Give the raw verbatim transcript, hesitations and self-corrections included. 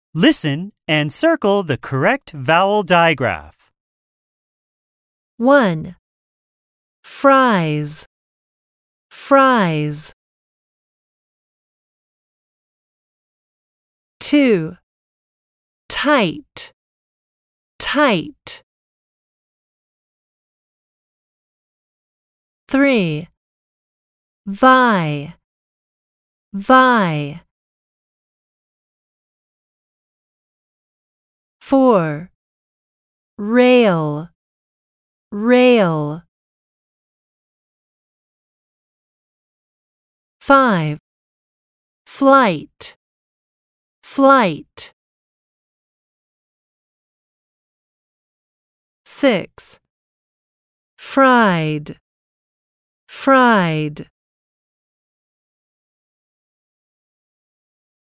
Listen and circle the correct vowel digraph. one. Fries, fries. two. Tight, tight. three. Vi, vi. four. Rail, rail. five. Flight, flight. six. Fried, fried.